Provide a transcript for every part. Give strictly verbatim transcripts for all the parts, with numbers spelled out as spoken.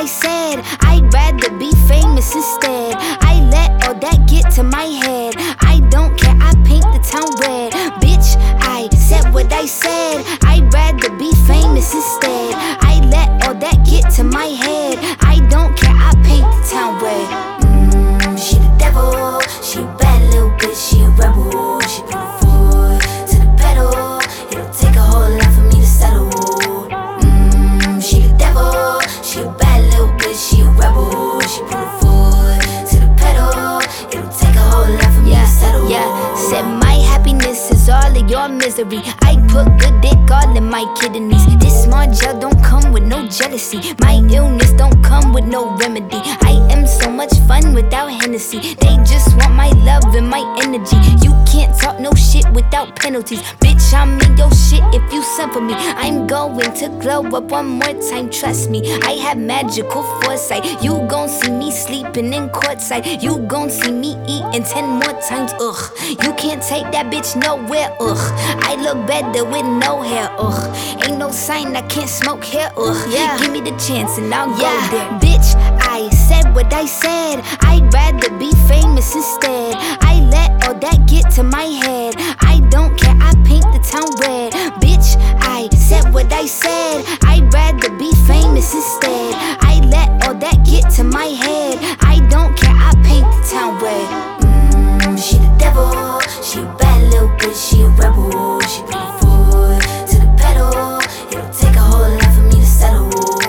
I said. I'd rather be famous instead. I let all that get to my head. I don't care, I paint the town red. Bitch, I said what I said. I'd rather be famous instead. I let all that get to my head. I don't care, I paint the town red. Mmm, she the devil. She a bad little bitch, she a rebel. She put her foot to the pedal. It'll take a whole lot for me to settle. Mmm, she the devil. She a bad little bitch, she a rebel. She put her foot to the pedal. It'll take a whole lot for me yeah, to settle. Yeah, said my happiness is all of your misery. I put good dick all in my kidneys. This small gel don't come with no jealousy. My illness don't come with no remedy. I am so much fun without Hennessy. They just want my love and my energy. You can't talk no shit without penalties. Bitch, I'm in your shit if you send for me. I'm going to glow up one more time, trust me. I have magical foresight. You gon' see me sleeping in courtside. You gon' see me eating ten more times, ugh. You can't take that bitch nowhere, ugh. I look better with no hair, ugh. Ain't no sign I can't smoke here, ugh. Yeah. Give me the chance and I'll Yeah, go there. bitch, I said what I said. I'd rather be famous instead. I let all that get to my head. I don't care, I paint the town red. Bitch, I said what I said. I'd rather be famous instead. I let all that get to my head. I don't care, I paint the town red. Mmm, she the devil. She a bad little bitch, she a rebel. She put her foot to the pedal. It'll take a whole lot for me to settle.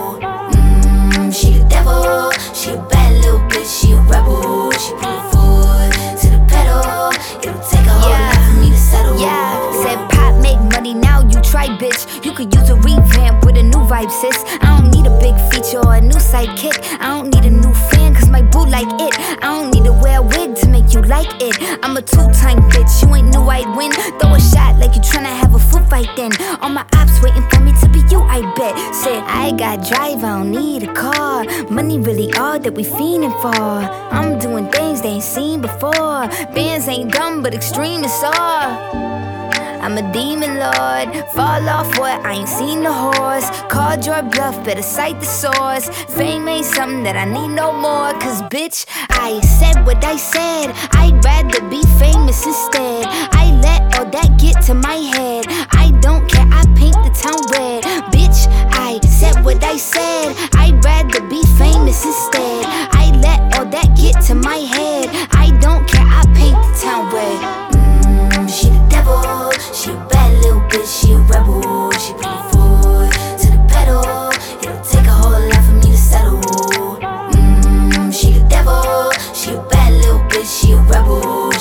Mmm, she the devil. She a bad little bitch, she a rebel. She put her foot to the pedal. It'll take a whole Yeah. lot for me to settle. Yeah, said pop make money, now you try, bitch. You could use a revamp with a new vibe, sis. I don't need a big feature or a new sidekick. I don't need a new fan, cause my boo like it. I don't need to wear a wig to make you like it. I'm a two-time bitch, you ain't knew I'd win. Throw a shot like you tryna have a foot fight then. All my ops waiting for me to be you, I bet. Said I got drive, I don't need a car. Money really all that we fiending for. I'm doing things they ain't seen before. Bands ain't dumb, but extreme is all. I'm a demon lord, fall off what, I ain't seen the horse. Called your bluff, better cite the source. Fame ain't something that I need no more. Cause bitch, I said what I said. I'd rather be famous instead. I let all that get to my head. I don't care, I paint the town red. Bitch, I said what I said. I'd rather be famous instead. I let all that get to my head. I don't care, I paint the town red. Mmm, she the devil. She a bad little bitch, she a rebel. She put her foot to the pedal. It'll take a whole lot for me to settle. Mmm, she the devil. She a bad little bitch, she a rebel.